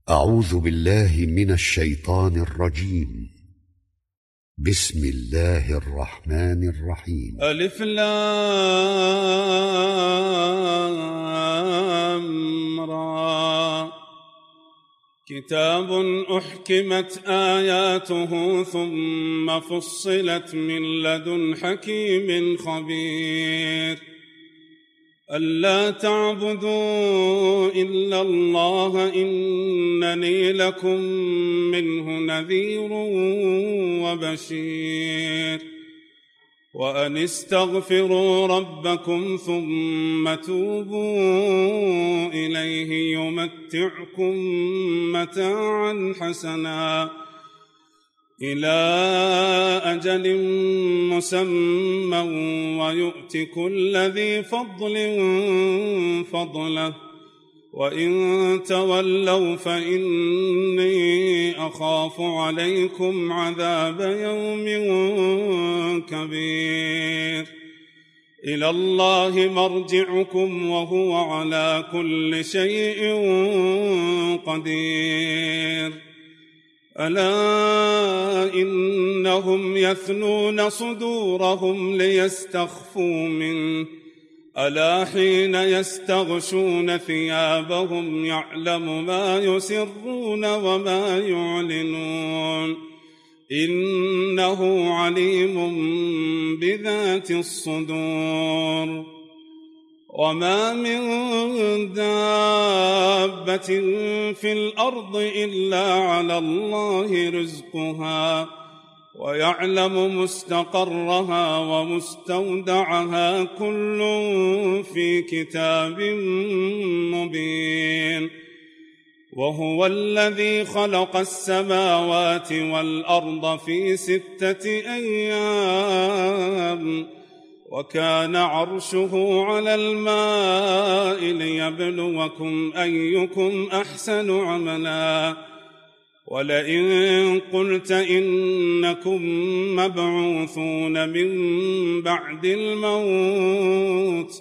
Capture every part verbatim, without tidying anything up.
أعوذ بالله من الشيطان الرجيم. بسم الله الرحمن الرحيم. ألف لام را. كتاب أحكمت آياته ثم فصلت من لدن حكيم خبير. ألا تعبدوا إلا الله إنني لكم منه نذير وبشير. وأن استغفروا ربكم ثم توبوا إليه يمتعكم متاعا حسنا إلى أجل مسمى ويؤت كل ذي فضل فضله وإن تولوا فإني أخاف عليكم عذاب يوم كبير. إلى الله مرجعكم وهو على كل شيء قدير. ألا إنهم يثنون صدورهم ليستخفوا منه ألا حين يستغشون ثيابهم يعلم ما يسرون وما يعلنون إنه عليم بذات الصدور. وما من دابة في الأرض إلا على الله رزقها ويعلم مستقرها ومستودعها كل في كتاب مبين. وهو الذي خلق السماوات والأرض في ستة أيام وكان عرشه على الماء ليبلوكم أيكم أحسن عملا. ولئن قلت إنكم مبعوثون من بعد الموت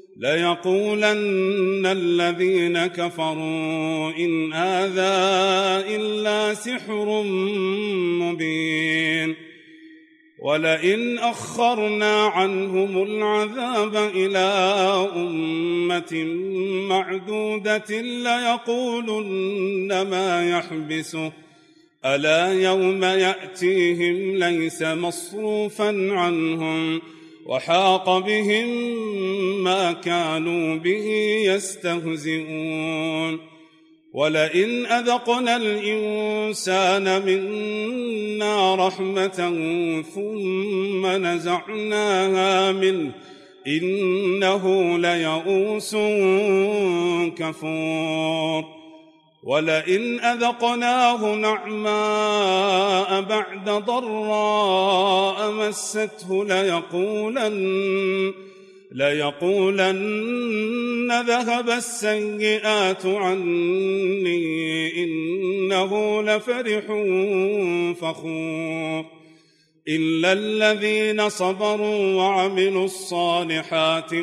ليقولن الذين كفروا إن هذا إلا سحر مبين. ولئن أخرنا عنهم العذاب إلى أمة معدودة ليقولن ما يحبسه ألا يوم يأتيهم ليس مصروفا عنهم وحاق بهم ما كانوا به يستهزئون. ولئن أذقنا الإنسان منا رحمة ثم نزعناها منه إنه ليئوس كفور. ولئن أذقناه نعماء بعد ضراء مسته ليقولن ليقولن ذهب السيئات عني إنه لفرح فخور. إلا الذين صبروا وعملوا الصالحات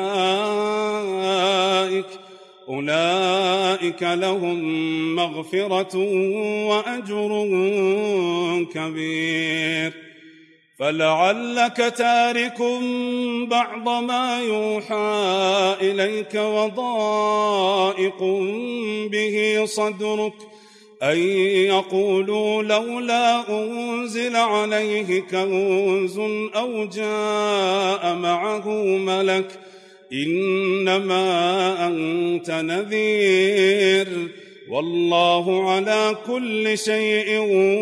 أولئك أولئك لهم مغفرة وأجر كبير. فلعلك تارك بعض ما يوحى إليك وضائق به صدرك أن يقولوا لولا أنزل عليه كنز أو جاء معه ملك إنما أنت نذير والله على كل شيء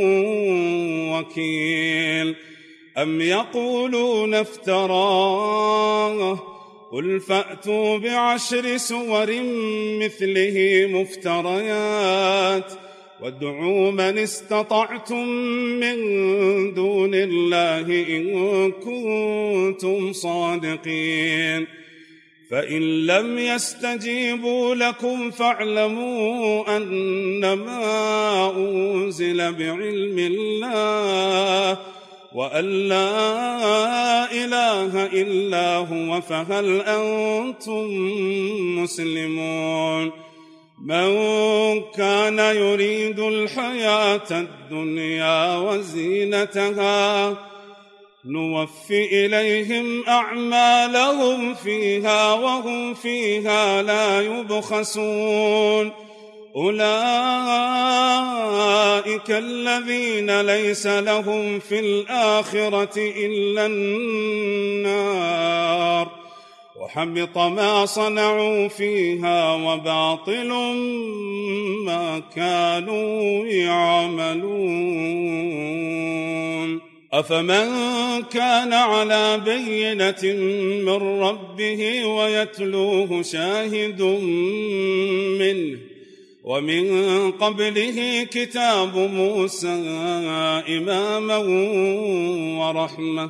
وكيل. أم يقولون افتراه قل فأتوا بعشر سور مثله مفتريات وادعوا من استطعتم من دون الله إن كنتم صادقين. فإن لم يستجيبوا لكم فاعلموا أنما أنزل بعلم الله وأن لا إله إلا هو فهل أنتم مسلمون. من كان يريد الحياة الدنيا وزينتها نوف إليهم أعمالهم فيها وهم فيها لا يبخسون أولئك الذين ليس لهم في الآخرة إلا النار وحبط ما صنعوا فيها وباطل ما كانوا يعملون أفمن كان على بينة من ربه ويتلوه شاهد منه ومن قبله كتاب موسى إماما ورحمة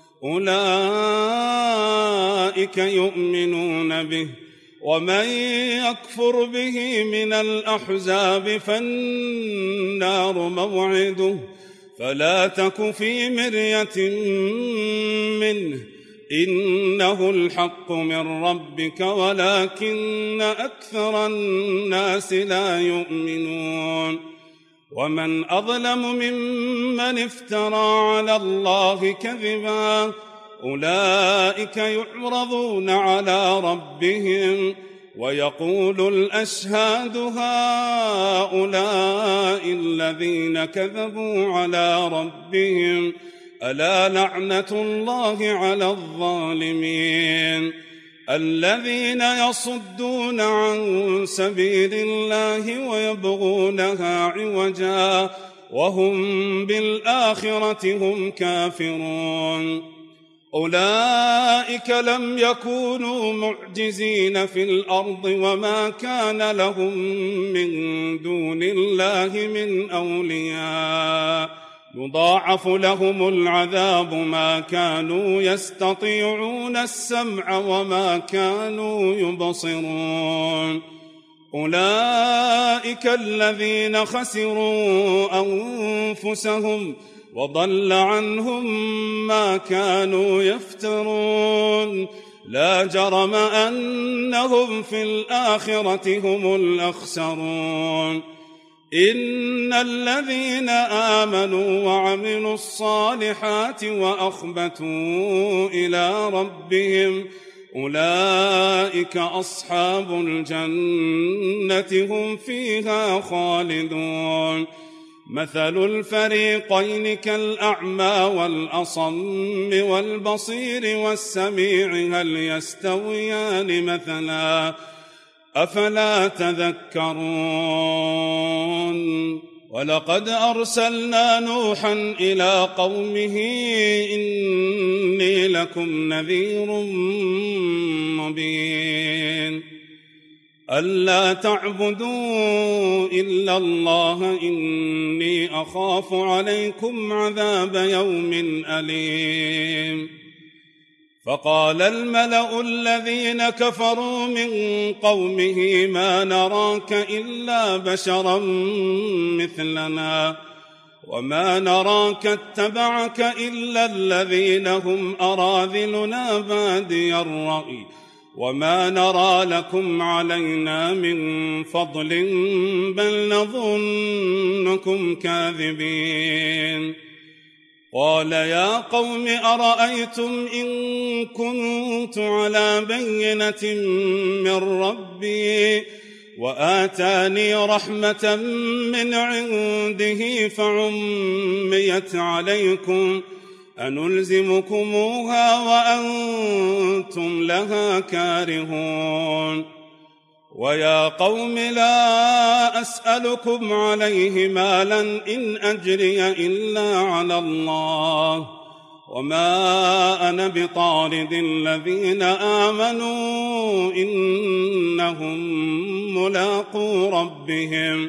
أولئك يؤمنون به ومن يكفر به من الأحزاب فالنار موعده فلا تك في مرية منه إنه الحق من ربك ولكن أكثر الناس لا يؤمنون ومن أظلم ممن افترى على الله كذبا أولئك يعرضون على ربهم ويقول الأشهاد هؤلاء الذين كذبوا على ربهم ألا لعنة الله على الظالمين الذين يصدون عن سبيل الله ويبغونها عوجا وهم بالآخرة هم كافرون أولئك لم يكونوا معجزين في الأرض وما كان لهم من دون الله من أولياء يضاعف لهم العذاب ما كانوا يستطيعون السمع وما كانوا يبصرون أولئك الذين خسروا أنفسهم وضل عنهم ما كانوا يفترون لا جرم أنهم في الآخرة هم الأخسرون إن الذين آمنوا وعملوا الصالحات وأخبتوا إلى ربهم أولئك أصحاب الجنة هم فيها خالدون مثل الفريقين كالأعمى والأصم والبصير والسميع هل يستويان مثلا أفلا تذكرون ولقد أرسلنا نوحا إلى قومه إني لكم نذير مبين ألا تعبدوا إلا الله إني أخاف عليكم عذاب يوم أليم فقال الملأ الذين كفروا من قومه ما نراك إلا بشرا مثلنا وما نراك اتبعك إلا الذين هم أراذلنا بادي الرأي وما نرى لكم علينا من فضل بل نظنكم كاذبين قال يا قوم أرأيتم إن كنت على بينة من ربي وآتاني رحمة من عنده فعميت عليكم أنلزمكموها وأنتم لها كارهون ويا قوم لا أسألكم عليه مالا إن أجري إلا على الله وما أنا بطارد الذين آمنوا إنهم ملاقو ربهم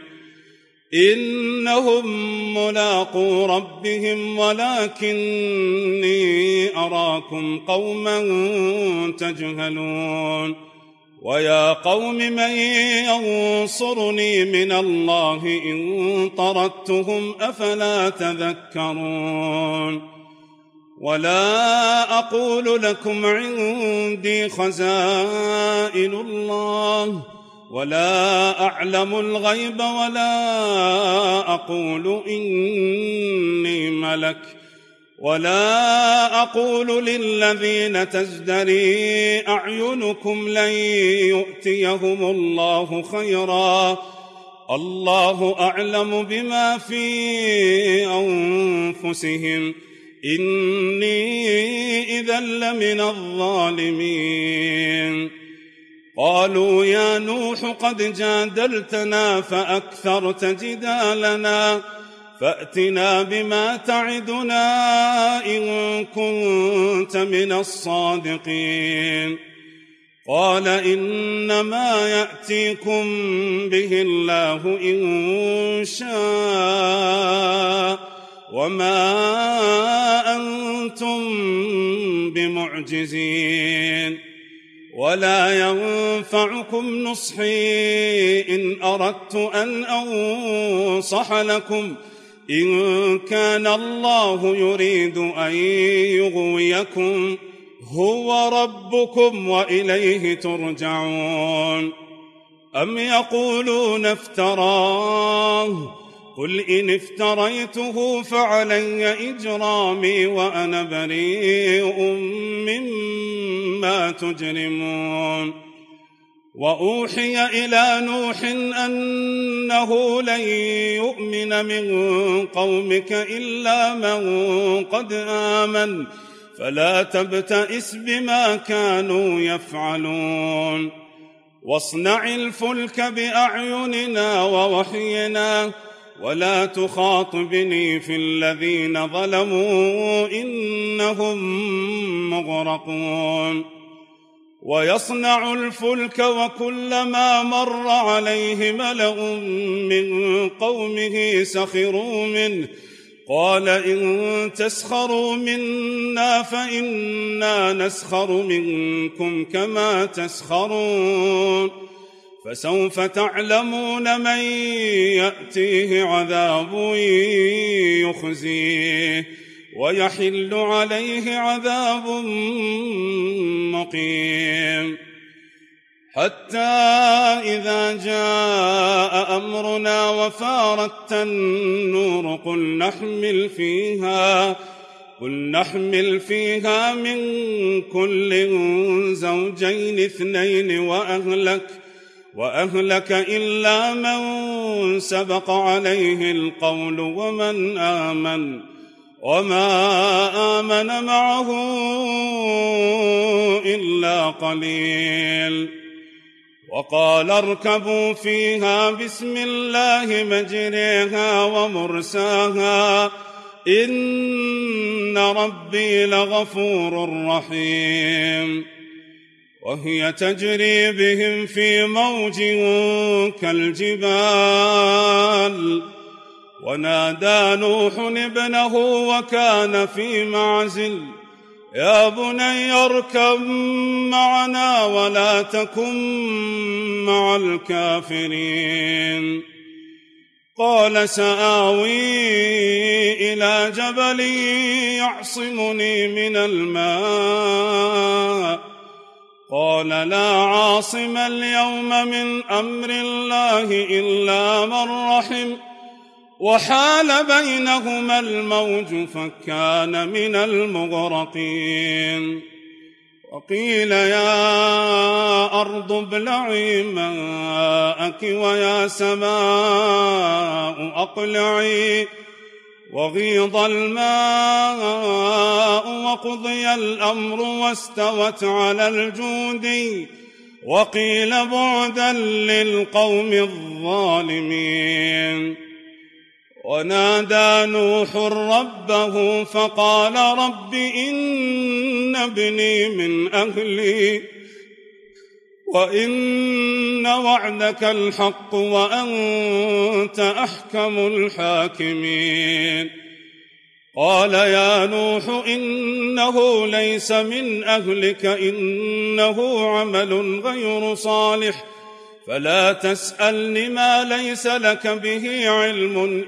إنهم ملاقو ربهم ولكني أراكم قوما تجهلون ويا قوم من ينصرني من الله إن طردتهم أفلا تذكرون ولا أقول لكم عندي خزائن الله ولا أعلم الغيب ولا أقول إني ملك ولا أقول للذين تزدري أعينكم لن يؤتيهم الله خيرا الله أعلم بما في أنفسهم إني إذا لمن الظالمين. قالوا يا نوح قد جادلتنا فأكثرت جدالنا فأتنا بما تعدنا إن كنت من الصادقين. قال إنما يأتيكم به الله إن شاء وما أنتم بمعجزين ولا ينفعكم نصحي إن أردت أن أنصح لكم إن كان الله يريد أن يغويكم هو ربكم وإليه ترجعون. أم يقولون افتراه قل إن افتريته فعلي إجرامي وأنا بريء مما تجرمون. وأوحي إلى نوح أنه لن يؤمن من قومك إلا من قد آمن فلا تبتئس بما كانوا يفعلون. واصنع الفلك بأعيننا ووحينا ولا تخاطبني في الذين ظلموا إنهم مغرقون. ويصنع الفلك وكلما مر عليه ملأ من قومه سخروا منه قال إن تسخروا منا فإنا نسخر منكم كما تسخرون. فسوف تعلمون من يأتيه عذاب يخزيه ويحل عليه عذاب مقيم. حتى إذا جاء أمرنا وفارت النور قل نحمل فيها قل نحمل فيها من كل زوجين اثنين وأهلك وأهلك إلا من سبق عليه القول ومن آمن وما آمن معه إلا قليل. وقال اركبوا فيها بسم الله مجريها ومرساها إن ربي لغفور رحيم. وهي تجري بهم في موج كالجبال ونادى نوح ابنه وكان في معزل يا بني اركب معنا ولا تكن مع الكافرين. قال سآوي إلى جبل يعصمني من الماء قال لا عاصم اليوم من أمر الله إلا من رحم وحال بينهما الموج فكان من المغرقين. وقيل يا أرض ابلعي ماءك ويا سماء أقلعي وغيض الماء وقضي الأمر واستوت على الجود وقيل بعدا للقوم الظالمين. ونادى نوح ربه فقال رب إن ابني من أهلي وإن وعدك الحق وأنت أحكم الحاكمين. قال يا نوح إنه ليس من أهلك إنه عمل غير صالح فلا تسألني ما ليس لك به علم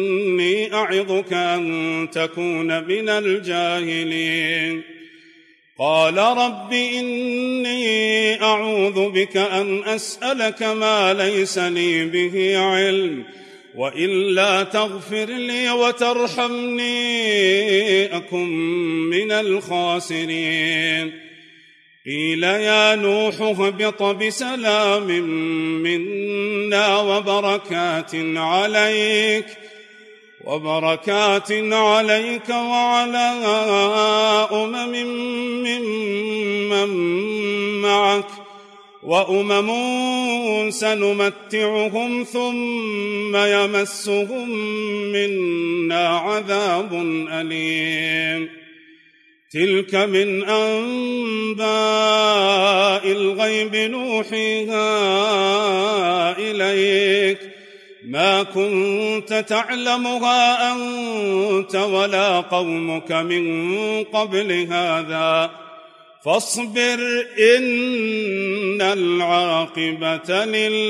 إني أعظك أن تكون من الجاهلين. قال رب إني أعوذ بك أن أسألك ما ليس لي به علم وإلا تغفر لي وترحمني أكن من الخاسرين. قيل يا نوح اهبط بسلام منا وبركات عليك وبركات عليك وعلى أمم ممن معك وأمم سنمتعهم ثم يمسهم منا عذاب أليم. تلك من أنباء الغيب نوحيها إليك ما كنت تعلمها أنت ولا قومك من قبل هذا فاصبر إن العاقبة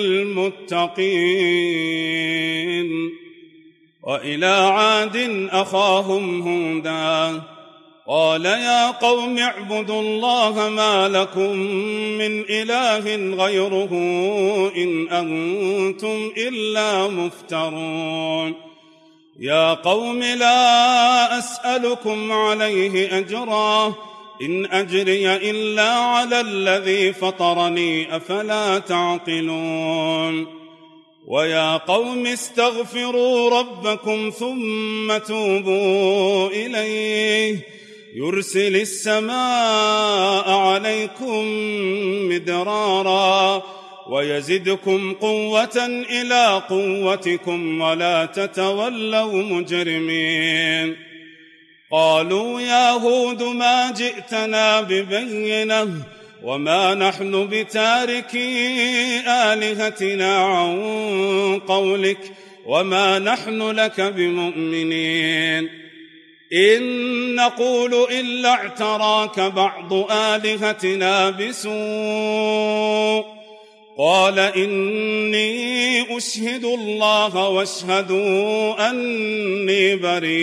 للمتقين. وإلى عاد أخاهم هودا قال يا قوم اعبدوا الله ما لكم من إله غيره إن أنتم إلا مفترون. يا قوم لا أسألكم عليه أجرا إن أجري إلا على الذي فطرني أفلا تعقلون. ويا قوم استغفروا ربكم ثم توبوا إليه يرسل السماء عليكم مدرارا ويزدكم قوة إلى قوتكم ولا تتولوا مجرمين. قالوا يا هود ما جئتنا ببينة وما نحن بتاركي آلهتنا عن قولك وما نحن لك بمؤمنين إن نقول إلا اعتراك بعض آلهتنا بسوء. قال إني أشهد الله واشهدوا أني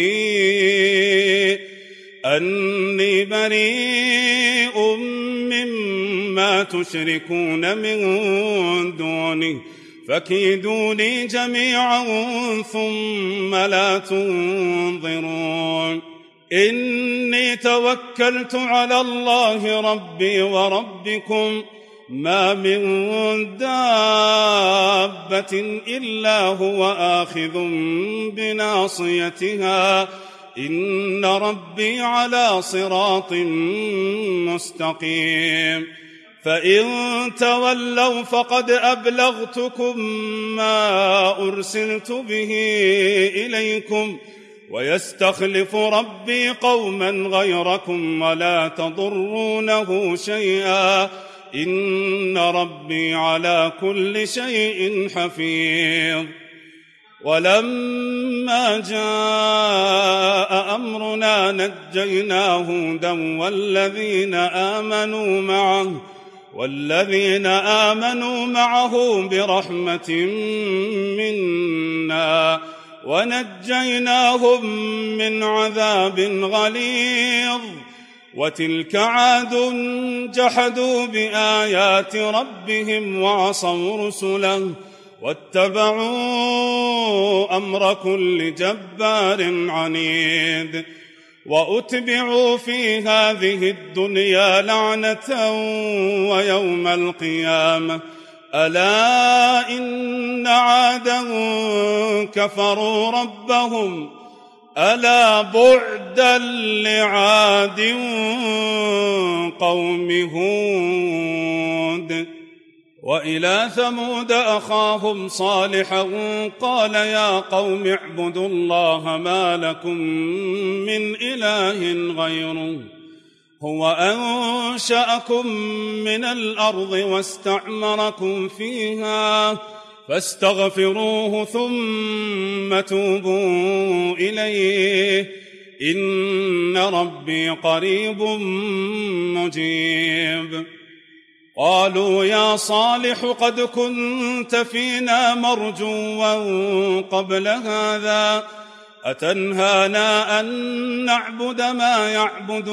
بريء أني بريء مما تشركون من دونه فكيدوني جميعا ثم لا تنظرون. إني توكلت على الله ربي وربكم ما من دابة إلا هو آخذ بناصيتها إن ربي على صراط مستقيم. فإن تولوا فقد أبلغتكم ما أرسلت به إليكم ويستخلف ربي قوما غيركم ولا تضرونه شيئا إن ربي على كل شيء حفيظ. ولما جاء أمرنا نجينا هودا والذين آمنوا معه والذين آمنوا معه برحمة منا ونجيناهم من عذاب غليظ. وتلك عاد جحدوا بآيات ربهم وعصوا رسله واتبعوا أمر كل جبار عنيد. وأتبعوا في هذه الدنيا لعنة ويوم القيامة ألا إن عادا كفروا ربهم ألا بعدا لعاد قوم هود. وإلى ثمود أخاهم صالحا قال يا قوم اعبدوا الله ما لكم من إله غيره هو أنشأكم من الأرض واستعمركم فيها فاستغفروه ثم توبوا إليه إن ربي قريب مجيب. قالوا يا صالح قد كنت فينا مرجوا قبل هذا أتنهانا أن نعبد ما يعبد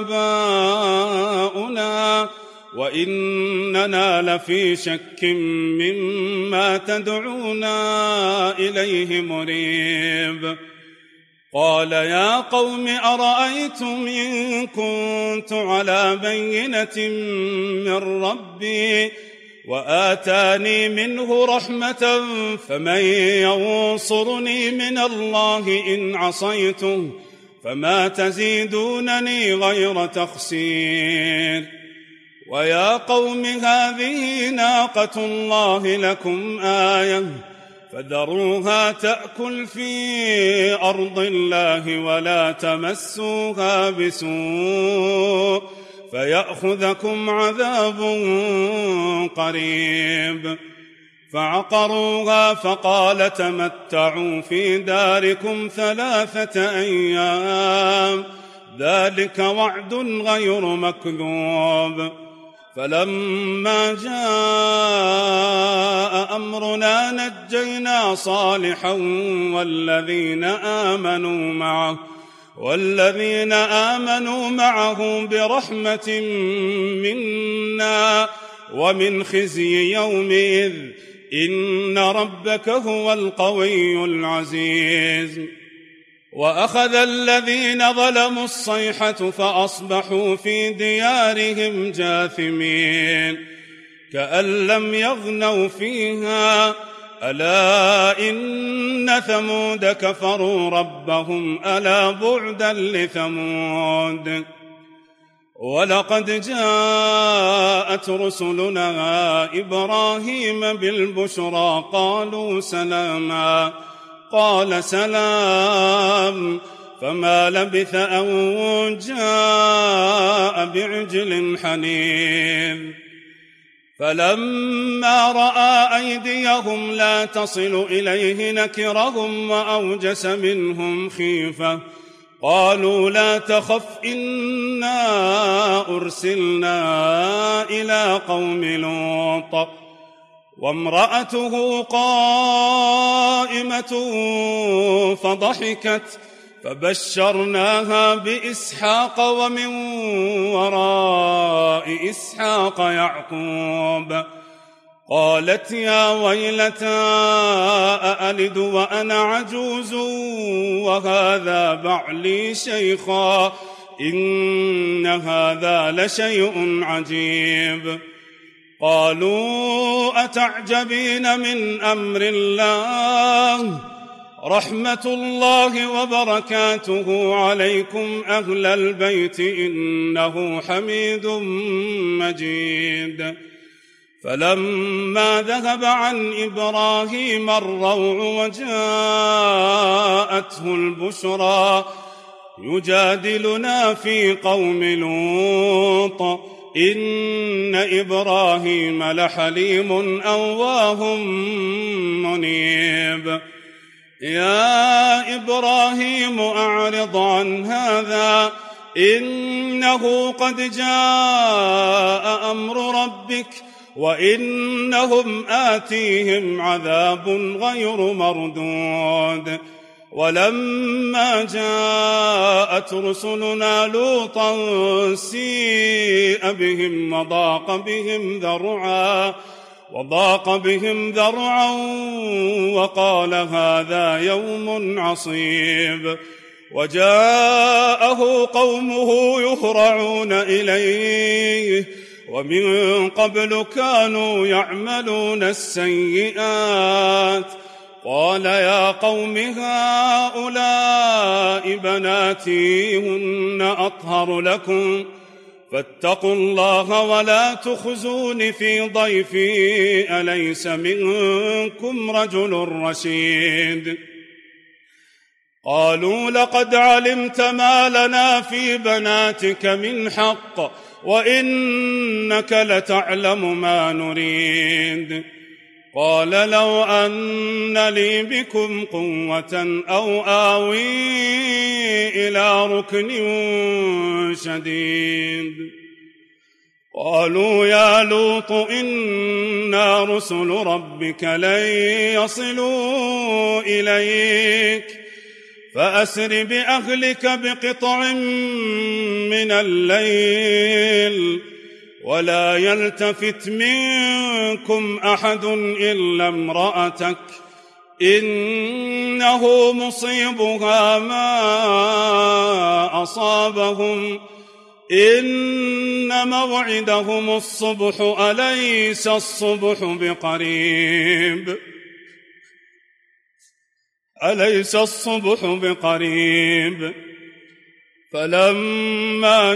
آباؤنا وإننا لفي شك مما تدعونا إليه مريب. قال يا قوم أرأيتم إن كنت على بينة من ربي وآتاني منه رحمة فمن ينصرني من الله إن عصيته فما تزيدونني غير تخسير. ويا قوم هذه ناقة الله لكم آية فذروها تأكل في أرض الله ولا تمسوها بسوء فيأخذكم عذاب قريب. فعقروها فقال تمتعوا في داركم ثلاثة أيام ذلك وعد غير مكذوب. فلما جاء أمرنا نجينا صالحا والذين آمنوا معه والذين آمنوا معه برحمة منا ومن خزي يومئذ إن ربك هو القوي العزيز. وأخذ الذين ظلموا الصيحة فأصبحوا في ديارهم جاثمين كأن لم يغنوا فيها ألا إن ثمود كفروا ربهم ألا بعدا لثمود. ولقد جاءت رسلنا إبراهيم بالبشرى قالوا سلاما قال سلام فما لبث أن جاء بعجل حنيذ. فلما رأى أيديهم لا تصل إليه نكرهم وأوجس منهم خيفة قالوا لا تخف إنا أرسلنا إلى قوم لوط وامرأته قائمة فضحكت فبشرناها بإسحاق ومن وراء إسحاق يعقوب. قالت يا ويلتى أألد وأنا عجوز وهذا بعلي شيخا إن هذا لشيء عجيب. قالوا أتعجبين من أمر الله رحمة الله وبركاته عليكم أهل البيت إنه حميد مجيد. فلما ذهب عن إبراهيم الروع وجاءته البشرى يجادلنا في قوم لوط إن إبراهيم لحليم أواه منيب. يا إبراهيم أعرض عن هذا إنه قد جاء أمر ربك وإنهم آتيهم عذاب غير مردود. ولما جاءت رسلنا لوطا سيء بهم وضاق بهم ذرعا وضاق بهم ذرعا وقال هذا يوم عصيب. وجاءه قومه يهرعون إليه ومن قبل كانوا يعملون السيئات. قال يا قوم هؤلاء بناتي هن أطهر لكم فاتقوا الله ولا تخزون في ضيفي أليس منكم رجل رشيد. قالوا لقد علمت ما لنا في بناتك من حق وإنك لتعلم ما نريد. قال لو أن لي بكم قوة أو آوي إلى ركن شديد. قالوا يا لوط إنا رسل ربك لن يصلوا إليك فأسر بأهلك بقطع من الليل ولا يلتفت منكم أحد إلا امرأتك إنه مصيبها ما أصابهم إن موعدهم الصبح أليس الصبح بقريب أليس الصبح بقريب فلما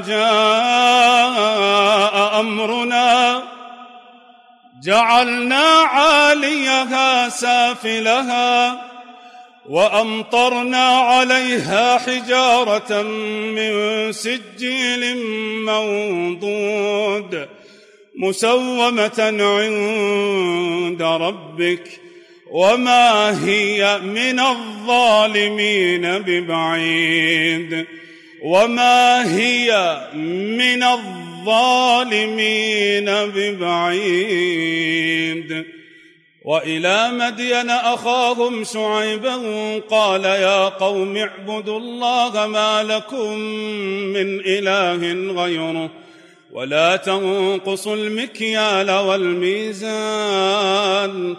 جاء أمرنا جعلنا عاليها سافلها وأمطرنا عليها حجارة من سجيل منضود مسومة عند ربك وما هي من الظالمين ببعيد وما هي من الظالمين ببعيد وإلى مدين أخاهم شعيبا قال يا قوم اعبدوا الله ما لكم من إله غيره ولا تنقصوا المكيال والميزان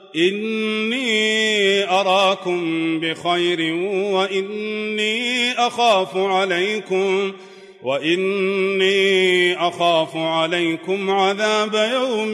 إني أراكم بخير وإني أخاف عليكم وإني أخاف عليكم عذاب يوم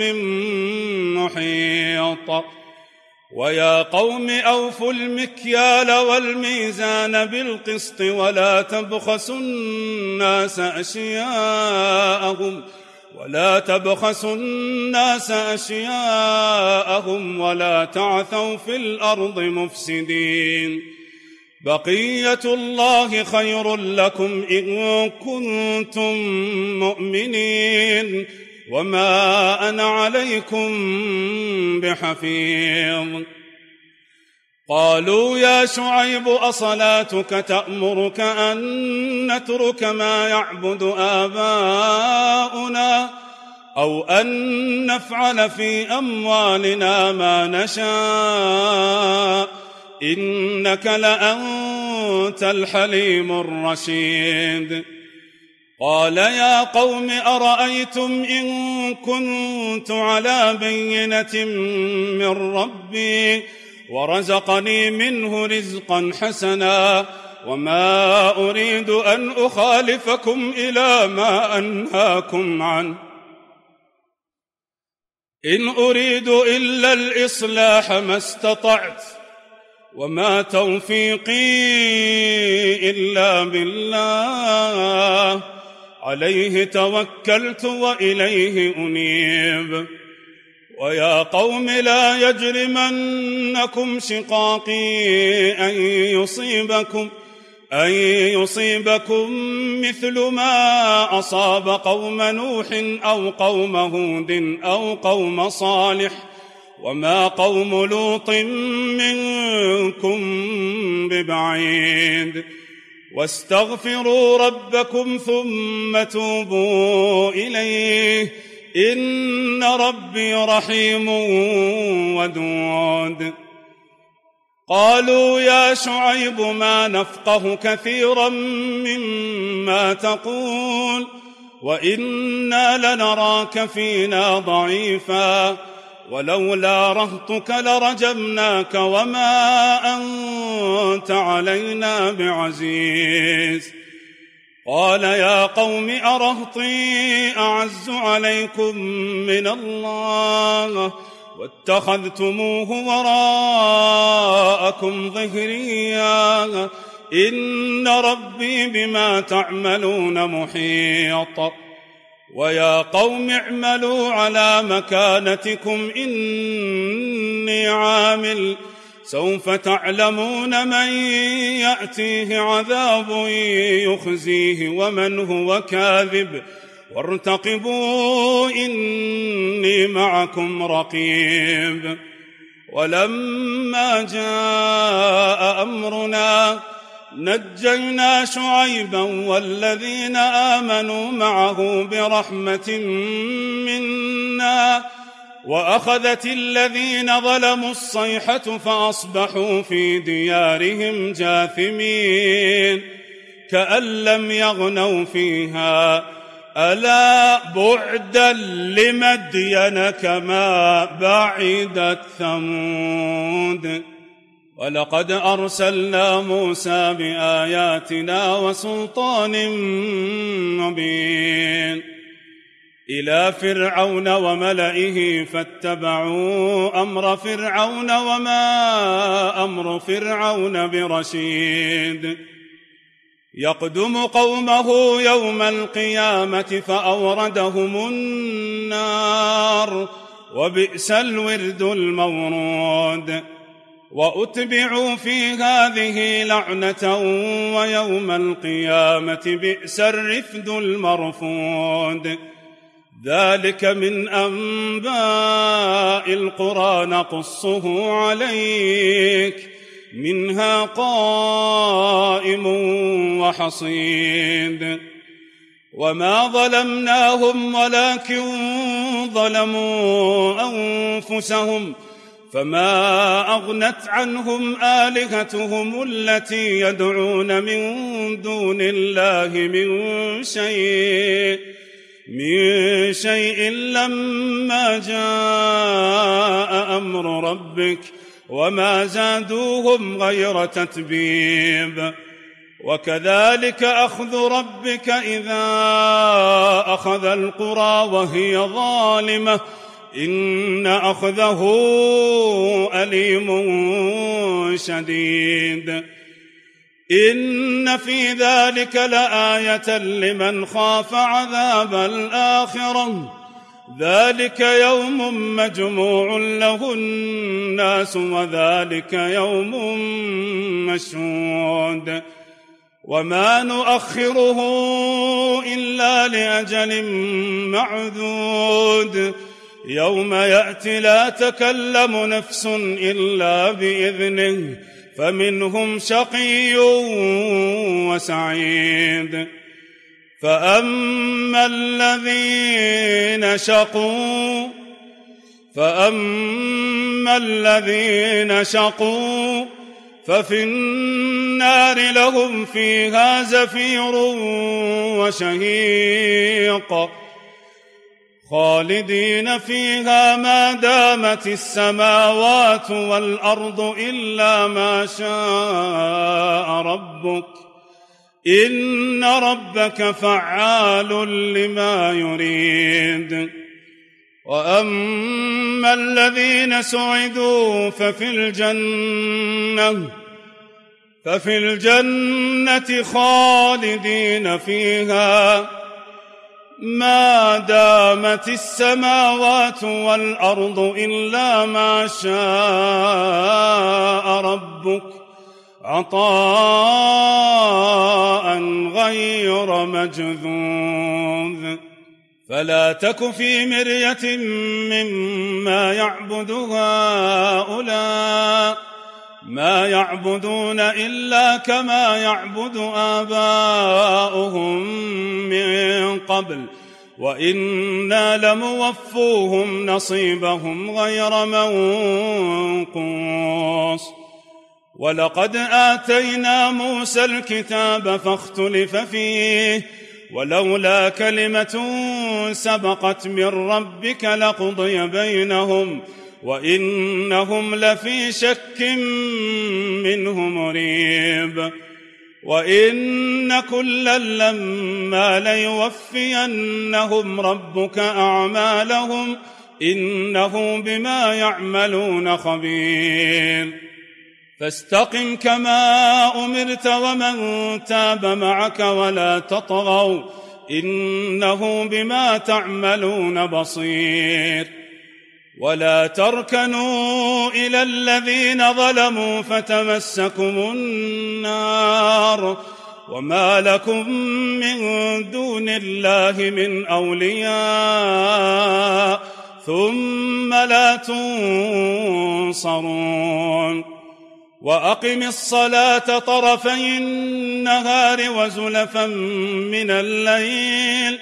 محيط ويا قوم أوفوا المكيال والميزان بالقسط ولا تبخسوا الناس أشياءهم ولا تبخسوا الناس أشياءهم ولا تعثوا في الأرض مفسدين بقية الله خير لكم إن كنتم مؤمنين وما أنا عليكم بحفيظ قالوا يا شعيب أصلاتك تأمرك أن نترك ما يعبد آباؤنا أو أن نفعل في أموالنا ما نشاء إنك لأنت الحليم الرشيد قال يا قوم أرأيتم إن كنت على بينة من ربي ورزقني منه رزقا حسنا وما أريد أن أخالفكم إلى ما أنهاكم عنه إن أريد إلا الإصلاح ما استطعت وما توفيقي إلا بالله عليه توكلت وإليه أنيب ويا قوم لا يجرمنكم شقاقي أن يصيبكم أن يصيبكم مثل ما أصاب قوم نوح أو قوم هود أو قوم صالح وما قوم لوط منكم ببعيد واستغفروا ربكم ثم توبوا إليه إن ربي رحيم ودود قالوا يا شعيب ما نفقه كثيرا مما تقول وإنا لنراك فينا ضعيفا ولولا رهطك لرجمناك وما أنت علينا بعزيز قال يا قوم أرهطي أعز عليكم من الله واتخذتموه وراءكم ظهريا إن ربي بما تعملون محيط ويا قوم اعملوا على مكانتكم إني عامل سوف تعلمون من يأتيه عذاب يخزيه ومن هو كاذب وارتقبوا إني معكم رقيب ولما جاء أمرنا نجينا شعيبا والذين آمنوا معه برحمة منا وأخذت الذين ظلموا الصيحة فأصبحوا في ديارهم جاثمين كأن لم يغنوا فيها ألا بعدا لمدين كما بعدت ثمود ولقد أرسلنا موسى بآياتنا وسلطان مبين إلى فرعون وملئه فاتبعوا أمر فرعون وما أمر فرعون برشيد يقدم قومه يوم القيامة فأوردهم النار وبئس الورد المورود وأتبعوا في هذه لعنة ويوم القيامة بئس الرفد المرفود ذلك من أنباء القرى نقصه عليك منها قائم وحصيد وما ظلمناهم ولكن ظلموا أنفسهم فما أغنت عنهم آلهتهم التي يدعون من دون الله من شيء من شيء لما جاء أمر ربك وما زادوهم غير تتبيب وكذلك أخذ ربك إذا أخذ القرى وهي ظالمة إن أخذه أليم شديد إن في ذلك لآية لمن خاف عذاب الآخرة ذلك يوم مجموع له الناس وذلك يوم مشهود وما نؤخره إلا لأجل معدود يوم يأتي لا تكلم نفس إلا بإذنه فمنهم شقي وسعيد فأما الذين شقوا فأما الذين شقوا ففي النار لهم فيها زفير وشهيق خالدين فيها ما دامت السماوات والأرض إلا ما شاء ربك إن ربك فعال لما يريد وأما الذين سعدوا ففي الجنة ففي الجنة خالدين فيها ما دامت السماوات والأرض إلا ما شاء ربك عطاء غير مجذوذ فلا تك في مرية مما يعبد هؤلاء ما يعبدون إلا كما يعبد آباؤهم من قبل وإنا لموفوهم نصيبهم غير منقوص ولقد آتينا موسى الكتاب فاختلف فيه ولولا كلمة سبقت من ربك لقضي بينهم وإنهم لفي شك منه مريب وإن كلا لما ليوفينهم ربك أعمالهم إنه بما يعملون خبير فاستقم كما أمرت ومن تاب معك ولا تطغوا إنه بما تعملون بصير ولا تركنوا إلى الذين ظلموا فتمسكم النار وما لكم من دون الله من أولياء ثم لا تنصرون وأقم الصلاة طرفي النهار وزلفا من الليل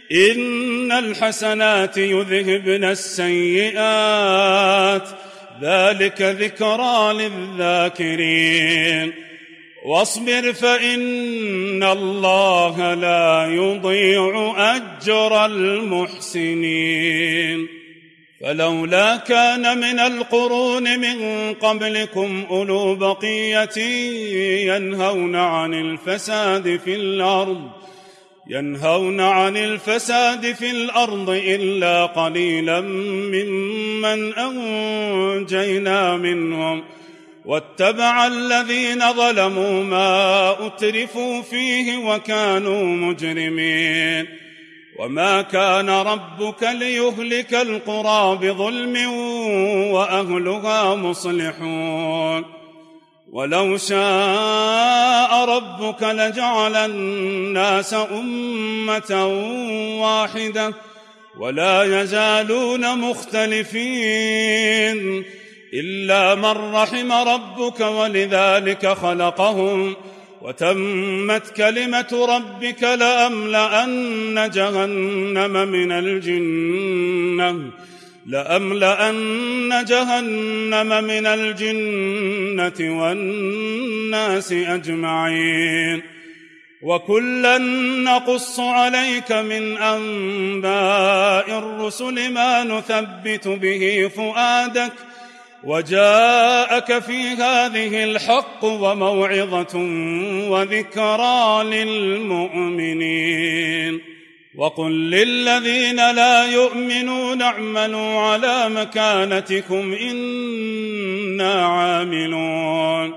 إن الحسنات يذهبن السيئات ذلك ذكرى للذاكرين واصبر فإن الله لا يضيع أجر المحسنين فلولا كان من القرون من قبلكم أولو بقية ينهون عن الفساد في الأرض ينهون عن الفساد في الأرض إلا قليلا ممن أنجينا منهم واتبع الذين ظلموا ما أترفوا فيه وكانوا مجرمين وما كان ربك ليهلك القرى بظلم وأهلها مصلحون ولو شاء ربك لجعل الناس أمة واحدة ولا يزالون مختلفين إلا من رحم ربك ولذلك خلقهم وتمت كلمة ربك لأملأن جهنم من الجنة لأملأن جهنم من الجنة والناس أجمعين وكلا نقص عليك من أنباء الرسل ما نثبت به فؤادك وجاءك في هذه الحق وموعظة وذكرى للمؤمنين وقل للذين لا يؤمنون اعملوا على مكانتكم إنا عاملون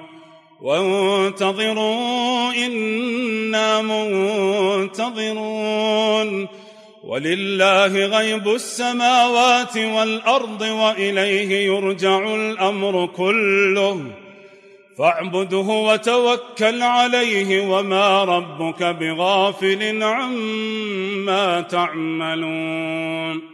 وانتظروا إنا منتظرون ولله غيب السماوات والأرض وإليه يرجع الأمر كله فاعبده وتوكل عليه وما ربك بغافل عما تعملون